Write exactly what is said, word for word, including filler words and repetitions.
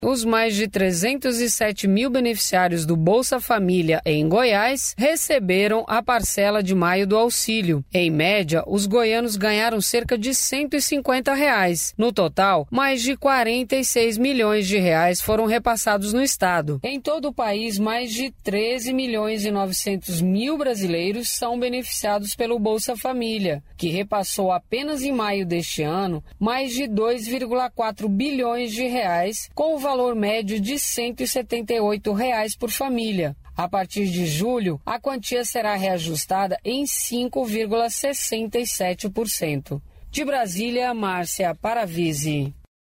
Os mais de trezentos e sete mil beneficiários do Bolsa Família em Goiás receberam a parcela de maio do auxílio. Em média, os goianos ganharam cerca de cento e cinquenta reais. No total, mais de quarenta e seis milhões de reais foram repassados no estado. Em todo o país, mais de treze milhões e novecentos mil brasileiros são beneficiados pelo Bolsa Família, que repassou apenas em maio deste ano mais de dois vírgula quatro bilhões de reais, com o valor médio de cento e setenta e oito reais por família. A partir de julho, a quantia será reajustada em cinco vírgula sessenta e sete por cento. De Brasília, Márcia Paravisi.